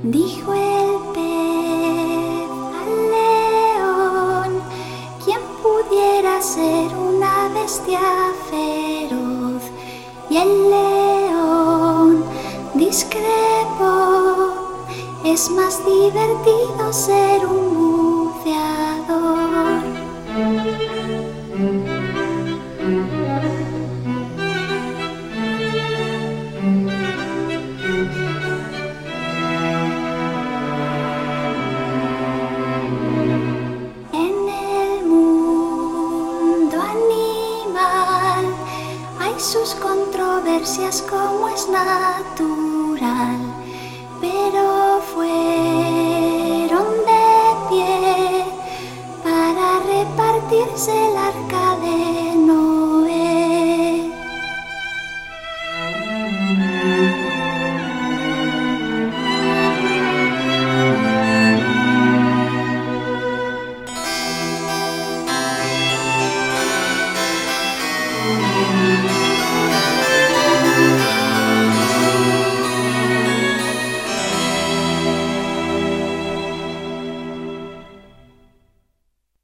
Dijo el pez al león: ¿quién pudiera ser una bestia feroz? Y el león discrepó: es más divertido ser un buceador.